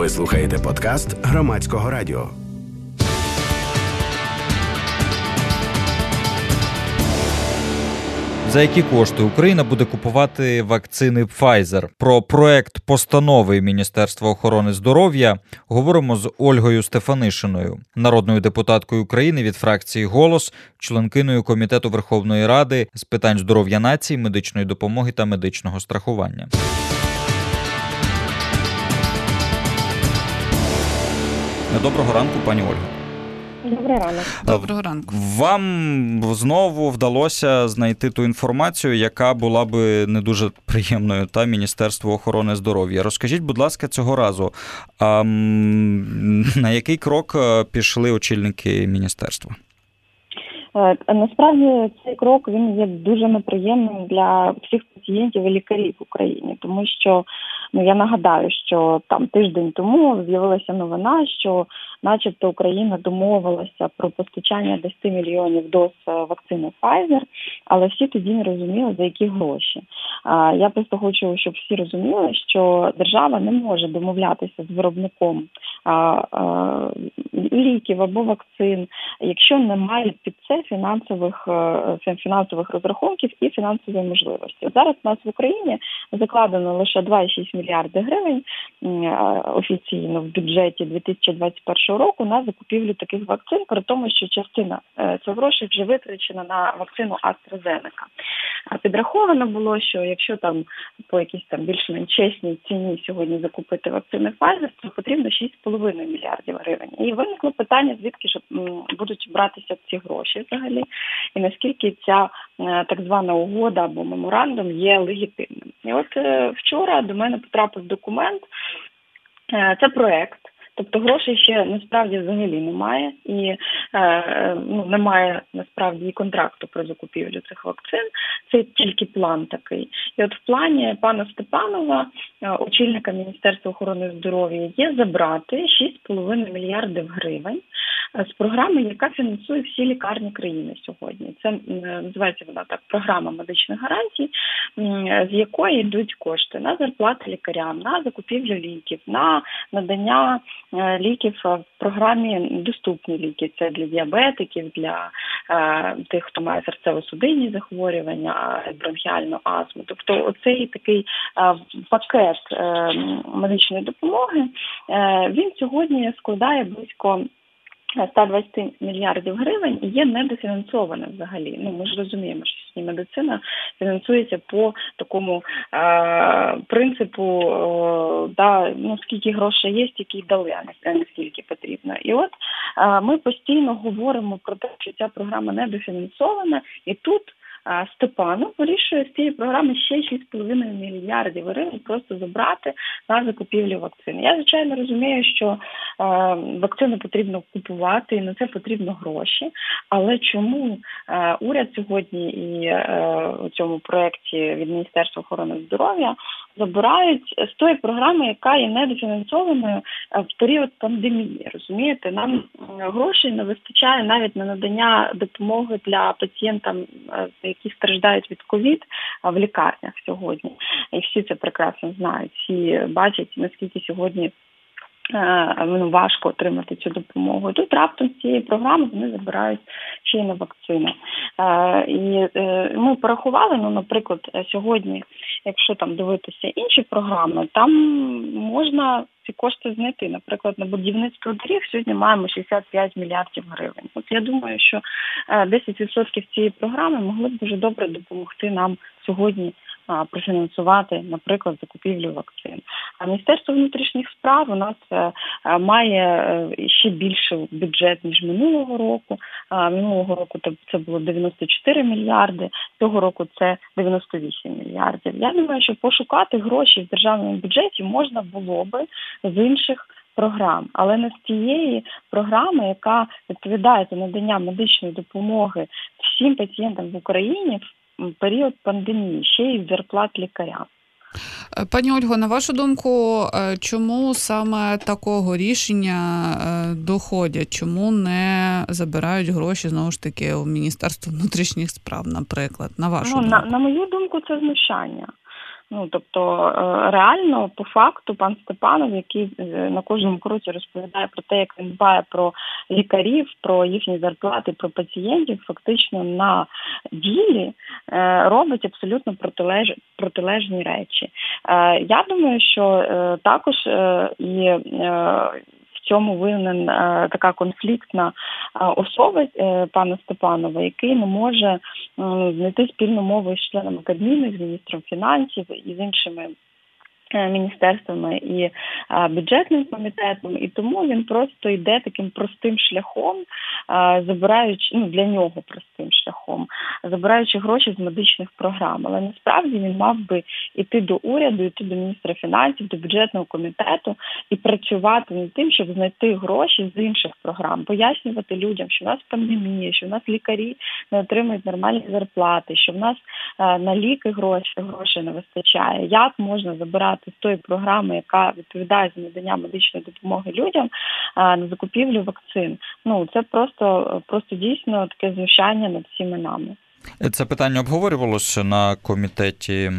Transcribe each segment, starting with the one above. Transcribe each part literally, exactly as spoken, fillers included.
Ви слухаєте подкаст Громадського радіо. За які кошти Україна буде купувати вакцини Pfizer? Про проект постанови Міністерства охорони здоров'я говоримо з Ольгою Стефанишиною, народною депутаткою України від фракції «Голос», членкиною Комітету Верховної Ради з питань здоров'я нації, медичної допомоги та медичного страхування. Доброго ранку, пані Ольго. Доброго ранку. Доброго ранку. Вам знову вдалося знайти ту інформацію, яка була би не дуже приємною та Міністерству охорони здоров'я. Розкажіть, будь ласка, цього разу, а на який крок пішли очільники міністерства? Насправді цей крок він є дуже неприємним для всіх пацієнтів і лікарів в Україні, тому що, ну я нагадаю, що там тиждень тому з'явилася новина, що начебто Україна домовилася про постачання десять мільйонів доз вакцини Pfizer, але всі тоді не розуміли, за які гроші. Я просто хочу, щоб всі розуміли, що держава не може домовлятися з виробником ліків або вакцин, якщо немає під це фінансових, фінансових розрахунків і фінансової можливості. Зараз у нас в Україні закладено лише два цілих шість мільярди гривень офіційно в бюджеті дві тисячі двадцять першого року на закупівлю таких вакцин, при тому, що частина цих грошей вже витрачена на вакцину AstraZeneca. Підраховано було, що якщо там по якійсь там більш-менш чесній ціні сьогодні закупити вакцини Pfizer, то потрібно шість з половиною мільярдів гривень. І виникло питання, звідки ж будуть братися ці гроші взагалі, і наскільки ця так звана угода або меморандум є легітимним. І от вчора до мене потрапив документ, це проект. Тобто грошей ще насправді взагалі немає і е, ну, немає насправді і контракту про закупівлю цих вакцин. Це тільки план такий. І от в плані пана Степанова, очільника Міністерства охорони здоров'я, є забрати шість з половиною мільярдів гривень з програми, яка фінансує всі лікарні країни сьогодні. Це називається вона так програма медичних гарантій, з якої йдуть кошти на зарплати лікарям, на закупівлю ліків, на надання ліків в програмі «Доступні ліки». Це для діабетиків, для е, тих, хто має серцево-судинні захворювання, бронхіальну астму. Тобто оцей такий е, пакет е, медичної допомоги, е, він сьогодні складає близько сто двадцять мільярдів гривень і є недофінансоване взагалі. Ну, ми ж розуміємо, що сьогодні медицина фінансується по такому е, принципу, е, да, ну, скільки грошей є, стільки й дали, а не скільки потрібно. І от е, ми постійно говоримо про те, що ця програма недофінансована, і тут Степанов вирішує з цієї програми ще шість з половиною мільярдів гривень просто забрати на закупівлю вакцин. Я, звичайно, розумію, що е, вакцини потрібно купувати, і на це потрібно гроші. Але чому е, уряд сьогодні і е, у цьому проєкті від Міністерства охорони здоров'я забирають з тої програми, яка є недофінансованою в період пандемії? Розумієте, нам грошей не вистачає навіть на надання допомоги для пацієнтам, які страждають від ковід в лікарнях сьогодні. І всі це прекрасно знають, всі бачать, наскільки сьогодні ну, важко отримати цю допомогу. І тут раптом з цієї програми вони забирають ще й на вакцини. І ми порахували, ну, наприклад, сьогодні, якщо там дивитися інші програми, там можна ці кошти знайти. Наприклад, на будівництво доріг сьогодні маємо шістдесят п'ять мільярдів гривень. От я думаю, що десять відсотків цієї програми могли б дуже добре допомогти нам сьогодні профінансувати, наприклад, закупівлю вакцин. А Міністерство внутрішніх справ у нас має ще більший бюджет, ніж минулого року. Минулого року це було дев'яносто чотири мільярди, цього року це дев'яносто вісім мільярдів. Я думаю, що пошукати гроші в державному бюджеті можна було би з інших програм, але не з тієї програми, яка відповідає за надання медичної допомоги всім пацієнтам в Україні в період пандемії, ще й зарплат лікарям. Пані Ольго, на вашу думку, чому саме такого рішення доходять? Чому не забирають гроші, знову ж таки, у Міністерства внутрішніх справ, наприклад? На вашу ну, думку? На, на мою думку, це знущання. Ну, тобто, реально, по факту, пан Степанов, який на кожному кроці розповідає про те, як він дбає про лікарів, про їхні зарплати, про пацієнтів, фактично на ділі робить абсолютно протилеж... протилежні речі. Я думаю, що також і в цьому винен така конфліктна особа пана Степанова, який не може знайти спільну мову з членами Кабміну, з міністром фінансів і з іншими міністерствами і бюджетним комітетом, і тому він просто йде таким простим шляхом, забираючи, ну, для нього простим шляхом, забираючи гроші з медичних програм. Але насправді він мав би йти до уряду, йти до міністра фінансів, до бюджетного комітету і працювати над тим, щоб знайти гроші з інших програм, пояснювати людям, що в нас пандемія, що в нас лікарі не отримують нормальні зарплати, що в нас на ліки гроші, грошей не вистачає. Як можна забирати з тої програми, яка відповідає за надання медичної допомоги людям, на закупівлю вакцин? Ну, це просто, просто дійсно таке знущання над всіми нами. Це питання обговорювалося на комітеті?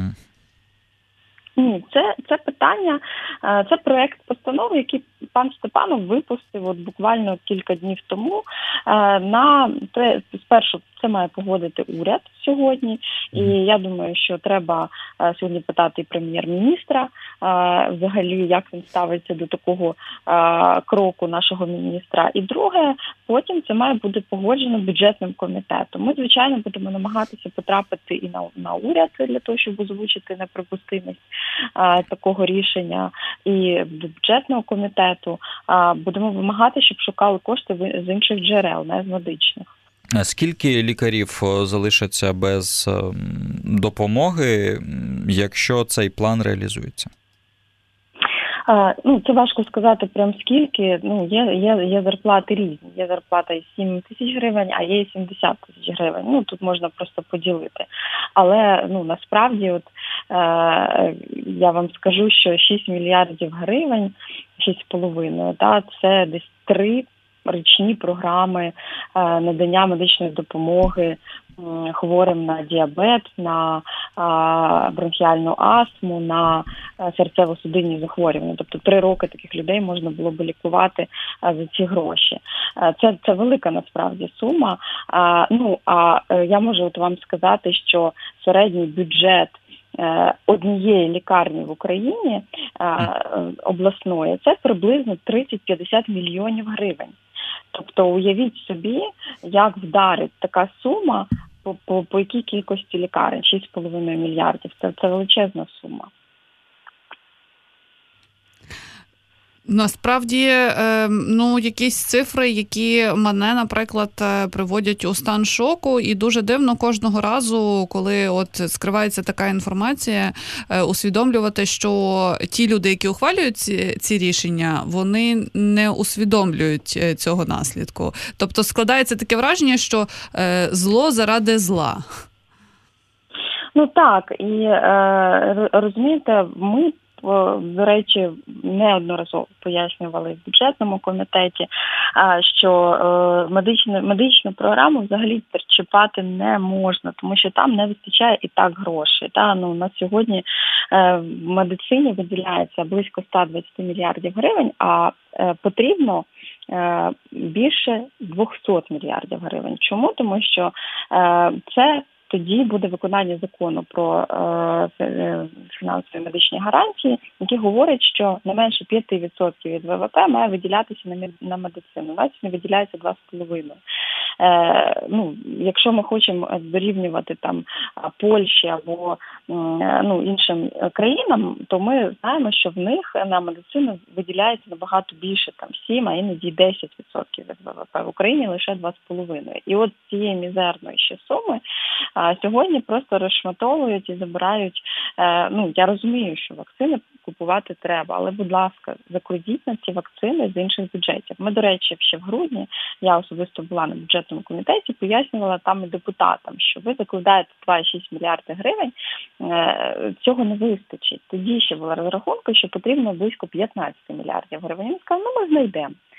Ні, це, це питання, це проект постанови, який пан Степанов випустив от буквально кілька днів тому. На те, спершу це має погодити уряд сьогодні, і я думаю, що треба сьогодні питати і прем'єр-міністра, взагалі, як він ставиться до такого кроку нашого міністра. І друге, потім це має бути погоджено бюджетним комітетом. Ми, звичайно, будемо намагатися потрапити і на, на уряд для того, щоб озвучити неприпустимість такого рішення, і до бюджетного комітету. Будемо вимагати, щоб шукали кошти з інших джерел, не з медичних. Скільки лікарів залишаться без допомоги, якщо цей план реалізується? Ну, це важко сказати прям скільки. Ну, є, є, є зарплати різні. Є зарплата і сім тисяч гривень, а є і сімдесят тисяч гривень. Ну, тут можна просто поділити. Але, ну, насправді, от, е, я вам скажу, що шість мільярдів гривень, шість з половиною, та, це десь три річні програми надання медичної допомоги хворим на діабет, на бронхіальну астму, на серцево-судинні захворювання. Тобто три роки таких людей можна було б лікувати за ці гроші. Це, це велика насправді сума. Ну, а я можу от вам сказати, що середній бюджет однієї лікарні в Україні обласної – це приблизно тридцять-п'ятдесят мільйонів гривень. Тобто уявіть собі, як вдарить така сума по, по, по якій кількості лікарень, шість з половиною мільярдів. Це, це величезна сума. Насправді, ну, якісь цифри, які мене, наприклад, приводять у стан шоку, і дуже дивно кожного разу, коли от скривається така інформація, усвідомлювати, що ті люди, які ухвалюють ці, ці рішення, вони не усвідомлюють цього наслідку. Тобто складається таке враження, що зло заради зла. Ну так, і розумієте, ми до речі, неодноразово пояснювали в бюджетному комітеті, що медичну, медичну програму взагалі перечіпати не можна, тому що там не вистачає і так грошей. Та, ну, на сьогодні в медицині виділяється близько сто двадцять мільярдів гривень, а потрібно більше двісті мільярдів гривень. Чому? Тому що це тоді буде виконання закону про е, фінансові медичні гарантії, які говорять, що не менше п'ять відсотків від ВВП має виділятися на, на медицину. У нас не виділяється два з половиною. Е, ну, якщо ми хочемо дорівнювати там Польщі або е, ну, іншим країнам, то ми знаємо, що в них на медицину виділяється набагато більше, там сім, а іноді десять відсотків від ВВП. В Україні лише два з половиною. І от цієї мізерної ще суми а сьогодні просто розшматовують і забирають. Е, ну, я розумію, що вакцини купувати треба, але, будь ласка, закладіть на ці вакцини з інших бюджетів. Ми, до речі, ще в грудні, я особисто була на бюджетному комітеті, пояснювала там і депутатам, що ви закладаєте два цілих шість мільярди гривень, е, цього не вистачить. Тоді ще була розрахунка, що потрібно близько п'ятнадцять мільярдів гривень. Він сказав, ну ми знайдемо.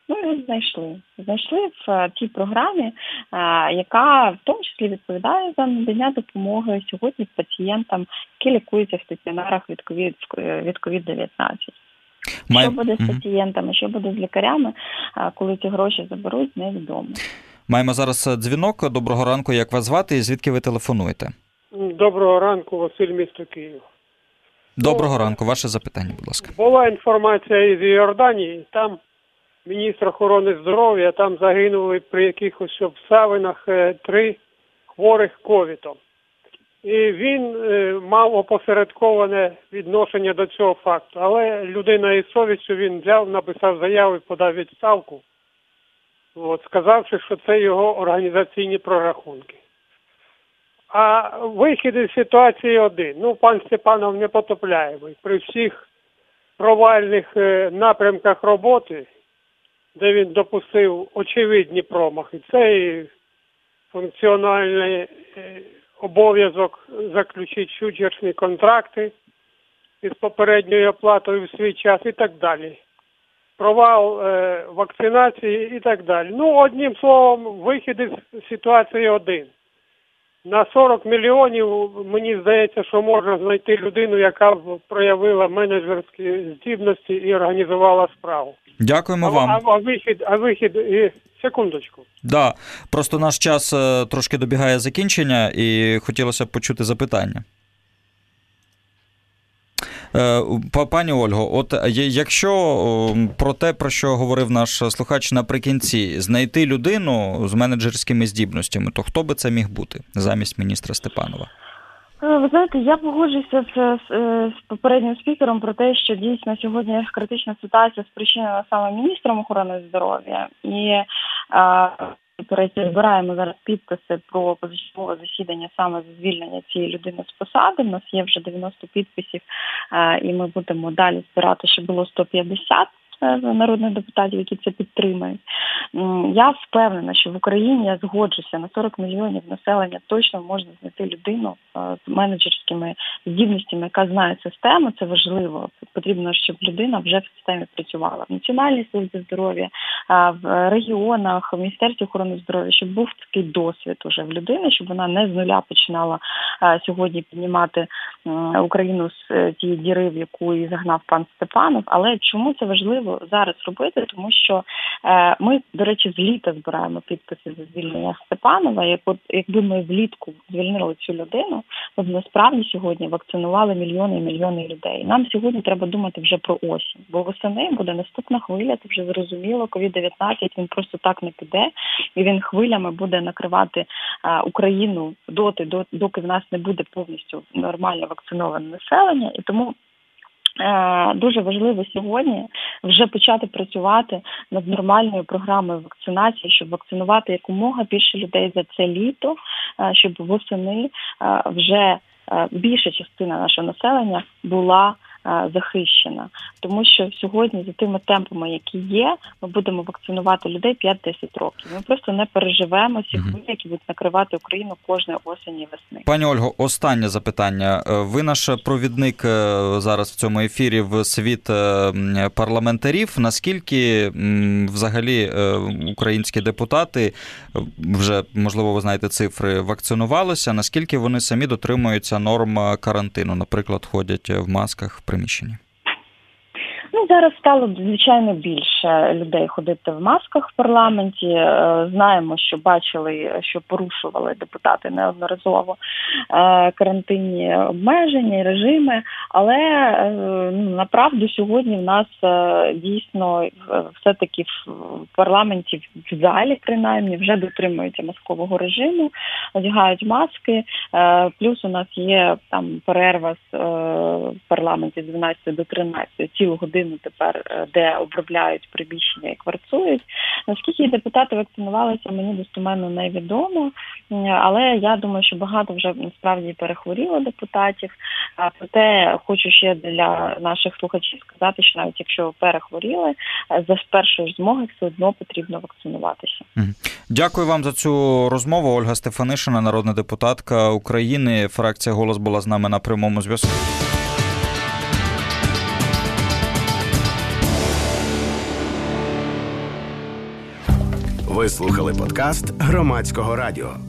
Ну, його знайшли. Знайшли в тій програмі, яка в тому числі відповідає за надання допомоги сьогодні пацієнтам, які лікуються в стаціонарах від ковід дев'ятнадцять. Май... Що буде з пацієнтами, що буде з лікарями, коли ці гроші заберуть, невідомо. Маємо зараз дзвінок. Доброго ранку, як вас звати і звідки ви телефонуєте? Доброго ранку, Василь, місто Київ. Доброго О, ранку, ваше запитання, будь ласка. Була інформація із Йорданії, там міністр охорони здоров'я, там загинули при якихось обставинах три хворих ковідом. І він е, мав опосередковане відношення до цього факту. Але людина із совістю, він взяв, написав заяву і подав відставку, от, сказавши, що це його організаційні прорахунки. А вихід із ситуації один. Ну, пан Степанов непотопляємий. При всіх провальних е, напрямках роботи, де він допустив очевидні промахи, це і функціональний е, обов'язок заключити фьючерсні контракти із попередньою оплатою в свій час і так далі. Провал е, вакцинації і так далі. Ну, одним словом, вихід із ситуації один. На сорок мільйонів, мені здається, що можна знайти людину, яка проявила менеджерські здібності і організувала справу. Дякуємо а, вам. А, а вихід, а вихід, і, секундочку. Да, просто наш час трошки добігає закінчення і хотілося б почути запитання. Пані Ольго, от якщо про те, про що говорив наш слухач наприкінці, знайти людину з менеджерськими здібностями, то хто би це міг бути замість міністра Степанова? Ви знаєте, я погоджуюся з, з, з попереднім спікером про те, що дійсно сьогодні критична ситуація спричинена саме міністром охорони здоров'я. І а, збираємо зараз підписи про позачергове засідання саме за звільнення цієї людини з посади. У нас є вже дев'яносто підписів, а, і ми будемо далі збирати, щоб було сто п'ятдесят народних депутатів, які це підтримують. Я впевнена, що в Україні, я згоджуся, на сорок мільйонів населення точно можна знайти людину з менеджерськими здібностями, яка знає систему, це важливо. Потрібно, щоб людина вже в системі працювала. В Національній службі здоров'я, в регіонах, в Міністерстві охорони здоров'я, щоб був такий досвід уже в людини, щоб вона не з нуля починала сьогодні піднімати Україну з тієї діри, в яку і загнав пан Степанов. Але чому це важливо зараз робити? Тому що е, ми, до речі, з літа збираємо підписи за звільнення Степанова. Як от, якби ми влітку звільнили цю людину, то б насправді сьогодні вакцинували мільйони і мільйони людей. Нам сьогодні треба думати вже про осінь, бо восени буде наступна хвиля, це вже зрозуміло, ковід дев'ятнадцять, він просто так не піде, і він хвилями буде накривати е, Україну доти, до, доки в нас не буде повністю нормально вакциноване населення, і тому дуже важливо сьогодні вже почати працювати над нормальною програмою вакцинації, щоб вакцинувати якомога більше людей за це літо, щоб восени вже більша частина нашого населення була захищена. Тому що сьогодні за тими темпами, які є, ми будемо вакцинувати людей п'ять-десять років. Ми просто не переживемо ці хвилі, які будуть накривати Україну кожної осені і весни. Пані Ольго, останнє запитання. Ви наш провідник зараз в цьому ефірі в світ парламентарів. Наскільки взагалі українські депутати, вже, можливо, ви знаєте цифри, вакцинувалися, наскільки вони самі дотримуються норм карантину, наприклад, ходять в масках в приміщенні? Ну, зараз стало, звичайно, більше людей ходити в масках в парламенті. Знаємо, що бачили, що порушували депутати неодноразово карантинні обмеження і режими, але ну, направду сьогодні в нас дійсно все-таки в парламенті, в залі принаймні, вже дотримуються маскового режиму, одягають маски, плюс у нас є там перерва в парламенті з дванадцятої до тринадцятої, цілу годину тепер, де обробляють приміщення і кварцують. Наскільки депутати вакцинувалися, мені достеменно невідомо, але я думаю, що багато вже насправді перехворіло депутатів. Проте хочу ще для наших слухачів сказати, що навіть якщо перехворіли, за першої ж змоги все одно потрібно вакцинуватися. Дякую вам за цю розмову. Ольга Стефанишина, народна депутатка України. Фракція «Голос» була з нами на прямому зв'язку. Ви слухали подкаст Громадського радіо.